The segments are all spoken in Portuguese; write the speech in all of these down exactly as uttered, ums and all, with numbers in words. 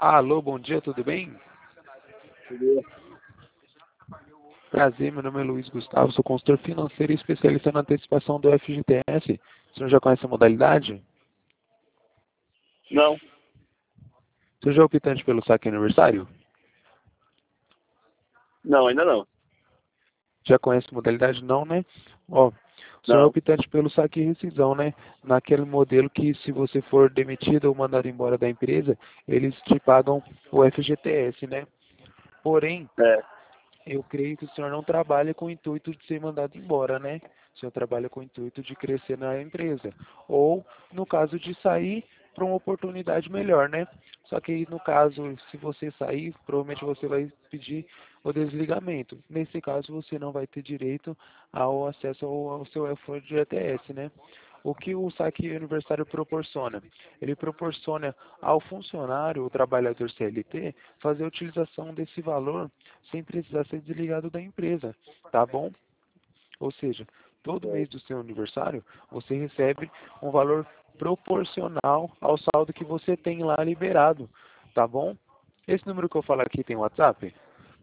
Alô, bom dia, tudo bem? Entendeu? Prazer, meu nome é Luiz Gustavo, sou consultor financeiro e especialista na antecipação do F G T S. O senhor já conhece a modalidade? Não, O senhor já é optante pelo saque aniversário? não, ainda não. Já conhece a modalidade? Não, né? Ó, o senhor é Não. optante pelo saque e rescisão, né? Naquele modelo que se você for demitido ou mandado embora da empresa, eles te pagam o F G T S, né? Porém, É, eu creio que o senhor não trabalha com o intuito de ser mandado embora, né? O senhor trabalha com o intuito de crescer na empresa. Ou, no caso de sair para uma oportunidade melhor, né? Só que no caso, se você sair, provavelmente você vai pedir o desligamento. Nesse caso, você não vai ter direito ao acesso ao, ao seu F G T S, né? O que o saque aniversário proporciona? Ele proporciona ao funcionário, o trabalhador C L T, fazer a utilização desse valor sem precisar ser desligado da empresa, tá bom? Ou seja, todo mês do seu aniversário, você recebe um valor proporcional ao saldo que você tem lá liberado, tá bom? Esse número que eu falo aqui tem WhatsApp?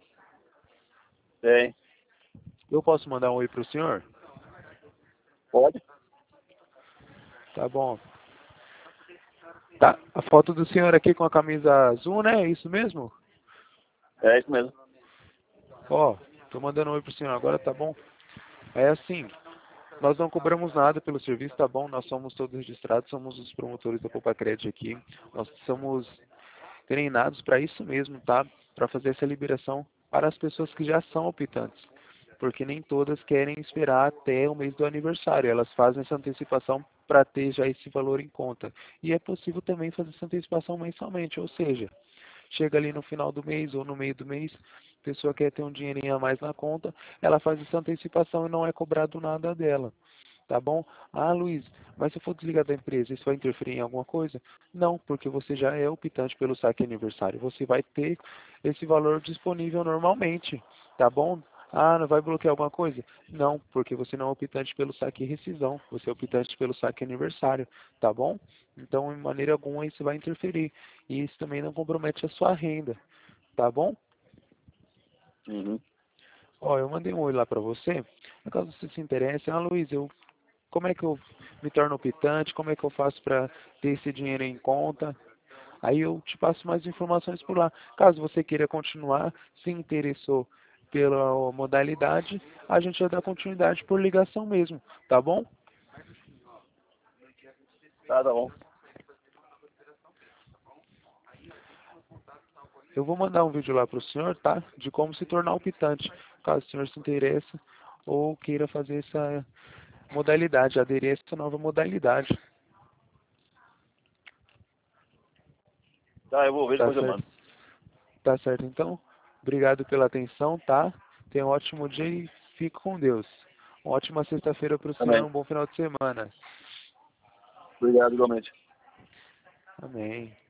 tem. Eu posso mandar um oi para o senhor? Pode? Tá bom. Tá, a foto do senhor aqui com a camisa azul, né? É isso mesmo? É isso mesmo. Ó, tô mandando um oi pro senhor agora, tá bom? É assim, nós não cobramos nada pelo serviço, tá bom? Nós somos todos registrados, somos os promotores da Poupa Crédito aqui. Nós somos treinados para isso mesmo, tá? Para fazer essa liberação para as pessoas que já são optantes. Porque nem todas querem esperar até o mês do aniversário. Elas fazem essa antecipação para ter já esse valor em conta. E é possível também fazer essa antecipação mensalmente, ou seja, chega ali no final do mês ou no meio do mês, a pessoa quer ter um dinheirinho a mais na conta, ela faz essa antecipação e não é cobrado nada dela. Tá bom? Ah, Luiz, mas se eu for desligar da empresa, isso vai interferir em alguma coisa? Não, porque você já é optante pelo saque aniversário. Você vai ter esse valor disponível normalmente. Tá bom? Ah, não vai bloquear alguma coisa? Não, porque você não é optante pelo saque e rescisão. Você é optante pelo saque aniversário. Tá bom? Então, de maneira alguma, isso vai interferir. E isso também não compromete a sua renda. Tá bom? Uhum. Ó, eu mandei um oi lá para você. No caso você se interesse, ah, Luiz, eu como é que eu me torno optante? Como é que eu faço para ter esse dinheiro em conta? Aí eu te passo mais informações por lá. Caso você queira continuar, se interessou pela modalidade, a gente vai dar continuidade por ligação mesmo, tá bom? Tá, tá bom. Eu vou mandar um vídeo lá para o senhor, tá? De como se tornar optante, caso o senhor se interesse ou queira fazer essa modalidade, aderir a essa nova modalidade. Tá, eu vou ver, Tá depois eu certo? mando. Tá certo, então? Obrigado pela atenção, tá? Tenha um ótimo dia e fique com Deus. Uma ótima sexta-feira para o senhor, Também. um bom final de semana. Obrigado, igualmente. Amém.